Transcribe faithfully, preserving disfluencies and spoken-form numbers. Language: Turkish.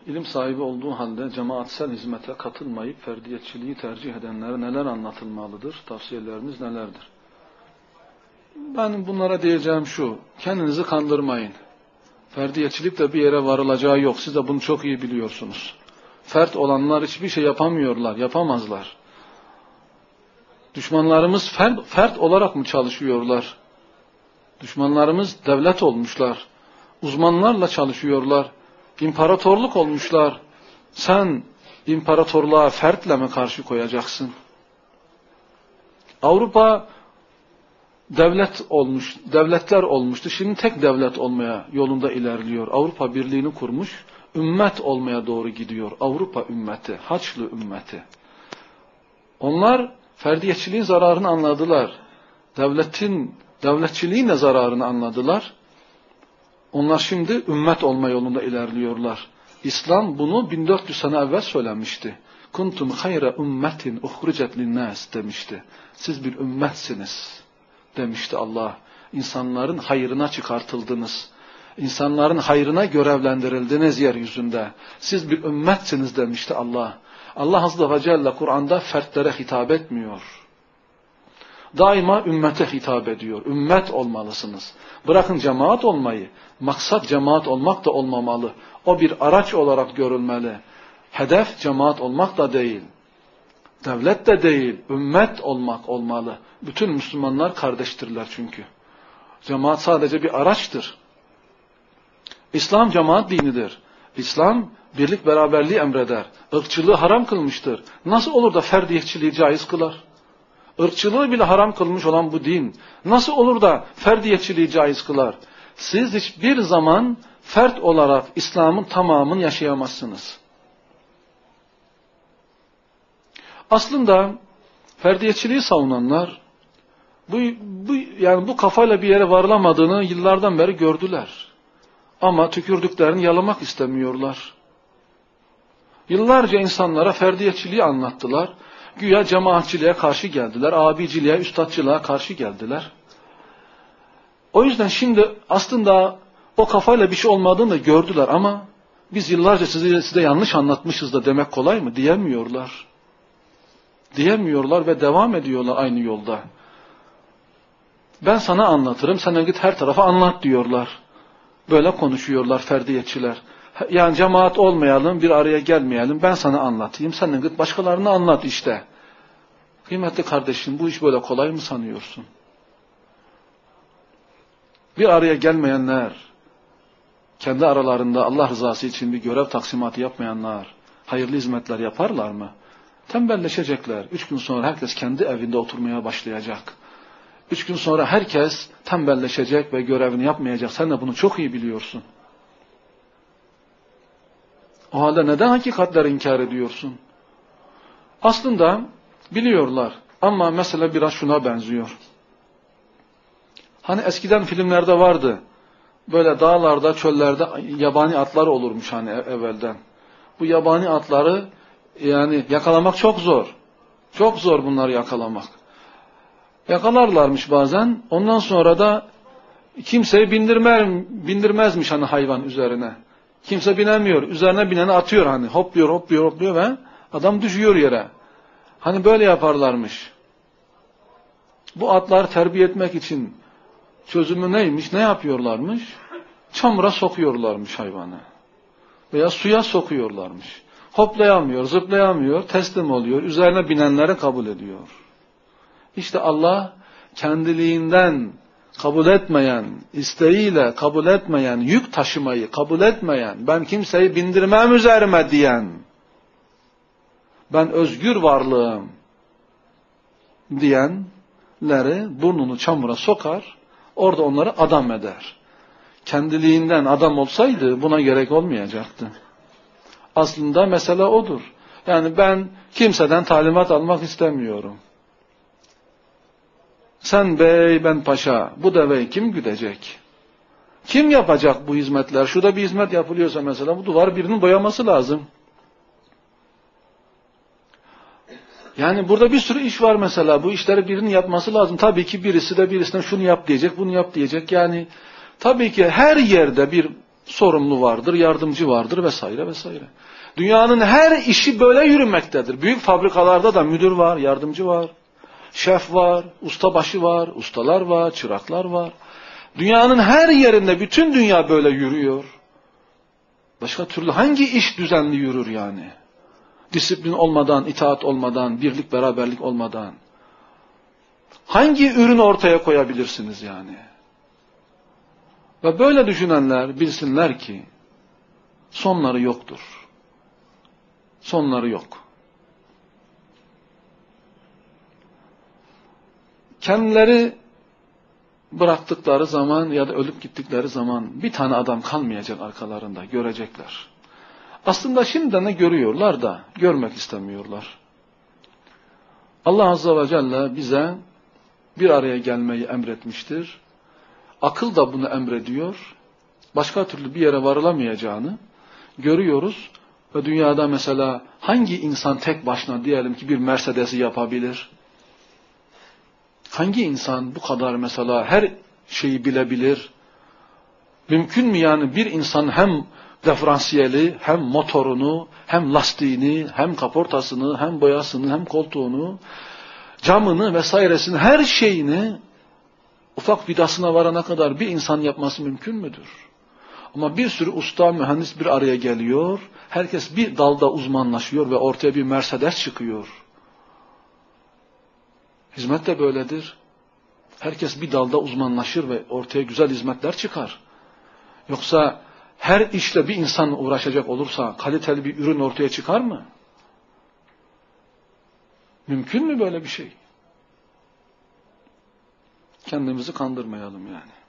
İlim sahibi olduğu halde cemaatsel hizmete katılmayıp ferdiyetçiliği tercih edenlere neler anlatılmalıdır? Tavsiyeleriniz nelerdir? Ben bunlara diyeceğim şu, kendinizi kandırmayın. Ferdiyetçilikle bir yere varılacağı yok. Siz de bunu çok iyi biliyorsunuz. Fert olanlar hiçbir şey yapamıyorlar, yapamazlar. Düşmanlarımız fert, fert olarak mı çalışıyorlar? Düşmanlarımız devlet olmuşlar. Uzmanlarla çalışıyorlar. İmparatorluk olmuşlar. Sen imparatorluğa fertle mi karşı koyacaksın? Avrupa devlet olmuş, devletler olmuştu. Şimdi tek devlet olmaya yolunda ilerliyor. Avrupa Birliği'ni kurmuş, ümmet olmaya doğru gidiyor. Avrupa ümmeti, Haçlı ümmeti. Onlar ferdiyetçiliğin zararını anladılar. Devletin, devletçiliğin de zararını anladılar. Onlar şimdi ümmet olma yolunda ilerliyorlar. İslam bunu bin dört yüz sene evvel söylemişti. Kuntum hayra ümmetin uhricet linnâs demişti. Siz bir ümmetsiniz demişti Allah. İnsanların hayrına çıkartıldınız. İnsanların hayrına görevlendirildiniz yeryüzünde. Siz bir ümmetsiniz demişti Allah. Allah Azze ve Celle Kur'an'da fertlere hitap etmiyor. Daima ümmete hitap ediyor. Ümmet olmalısınız. Bırakın cemaat olmayı. Maksat cemaat olmak da olmamalı. O bir araç olarak görülmeli. Hedef cemaat olmak da değil. Devlet de değil. Ümmet olmak olmalı. Bütün Müslümanlar kardeştirler çünkü. Cemaat sadece bir araçtır. İslam cemaat dinidir. İslam birlik beraberliği emreder. Irkçılığı haram kılmıştır. Nasıl olur da ferdiyetçiliği caiz kılar? Irkçılığı bile haram kılmış olan bu din nasıl olur da ferdiyetçiliği caiz kılar? Siz hiçbir zaman fert olarak İslam'ın tamamını yaşayamazsınız. Aslında ferdiyetçiliği savunanlar bu, bu yani bu kafayla bir yere varılamadığını yıllardan beri gördüler. Ama tükürdüklerini yalamak istemiyorlar. Yıllarca insanlara ferdiyetçiliği anlattılar. Güya cemaatçiliğe karşı geldiler, abiciliğe, üstadçılığa karşı geldiler. O yüzden şimdi aslında o kafayla bir şey olmadığını da gördüler ama biz yıllarca size, size yanlış anlatmışız da demek kolay mı? Diyemiyorlar. Diyemiyorlar ve devam ediyorlar aynı yolda. Ben sana anlatırım, sen git her tarafa anlat diyorlar. Böyle konuşuyorlar ferdiyetçiler. Yani cemaat olmayalım, bir araya gelmeyelim, ben sana anlatayım, sen git başkalarına anlat işte. Kıymetli kardeşim, bu iş böyle kolay mı sanıyorsun? Bir araya gelmeyenler, kendi aralarında Allah rızası için bir görev taksimatı yapmayanlar, hayırlı hizmetler yaparlar mı? Tembelleşecekler. Üç gün sonra herkes kendi evinde oturmaya başlayacak. Üç gün sonra herkes tembelleşecek ve görevini yapmayacak. Sen de bunu çok iyi biliyorsun. O halde neden hakikatleri inkar ediyorsun? Aslında biliyorlar ama mesela biraz şuna benziyor. Hani eskiden filmlerde vardı. Böyle dağlarda, çöllerde yabani atlar olurmuş hani evvelden. Bu yabani atları yani yakalamak çok zor. Çok zor bunları yakalamak. Yakalarlarmış bazen. Ondan sonra da kimseyi bindirmez, bindirmezmiş hani hayvan üzerine. Kimse binemiyor. Üzerine bineni atıyor hani. Hopluyor, hopluyor, hopluyor ve adam düşüyor yere. Hani böyle yaparlarmış. Bu atları terbiye etmek için çözümü neymiş? Ne yapıyorlarmış? Çamura sokuyorlarmış hayvanı. Veya suya sokuyorlarmış. Hoplayamıyor, zıplayamıyor, teslim oluyor. Üzerine binenleri kabul ediyor. İşte Allah kendiliğinden kabul etmeyen, isteğiyle kabul etmeyen, yük taşımayı kabul etmeyen, ben kimseyi bindirmem üzerime diyen, ben özgür varlığım diyenleri burnunu çamura sokar, orada onları adam eder. Kendiliğinden adam olsaydı buna gerek olmayacaktı. Aslında mesele odur. Yani ben kimseden talimat almak istemiyorum. Sen bey, ben paşa, bu deveyi kim güdecek? Kim yapacak bu hizmetler? Şurada bir hizmet yapılıyorsa mesela bu duvar birinin boyaması lazım. Yani burada bir sürü iş var mesela. Bu işleri birinin yapması lazım. Tabii ki birisi de birisine şunu yap diyecek, bunu yap diyecek. Yani tabii ki her yerde bir sorumlu vardır, yardımcı vardır vesaire vesaire. Dünyanın her işi böyle yürümektedir. Büyük fabrikalarda da müdür var, yardımcı var, şef var, ustabaşı var, ustalar var, çıraklar var. Dünyanın her yerinde bütün dünya böyle yürüyor. Başka türlü hangi iş düzenli yürür yani? Disiplin olmadan, itaat olmadan, birlik beraberlik olmadan. Hangi ürün ortaya koyabilirsiniz yani? Ve böyle düşünenler bilsinler ki sonları yoktur. Sonları yok. Kendileri bıraktıkları zaman ya da ölüp gittikleri zaman bir tane adam kalmayacak arkalarında, görecekler. Aslında şimdiden ne görüyorlar da görmek istemiyorlar. Allah Azze ve Celle bize bir araya gelmeyi emretmiştir. Akıl da bunu emrediyor. Başka türlü bir yere varılamayacağını görüyoruz. Ve dünyada mesela hangi insan tek başına diyelim ki bir Mercedes'i yapabilir? Hangi insan bu kadar mesela her şeyi bilebilir? Mümkün mü yani bir insan hem diferansiyeli, hem motorunu, hem lastiğini, hem kaportasını, hem boyasını, hem koltuğunu, camını vesairesini, her şeyini ufak vidasına varana kadar bir insan yapması mümkün müdür? Ama bir sürü usta, mühendis bir araya geliyor, herkes bir dalda uzmanlaşıyor ve ortaya bir Mercedes çıkıyor. Hizmet de böyledir. Herkes bir dalda uzmanlaşır ve ortaya güzel hizmetler çıkar. Yoksa her işle bir insan uğraşacak olursa kaliteli bir ürün ortaya çıkar mı? Mümkün mü böyle bir şey? Kendimizi kandırmayalım yani.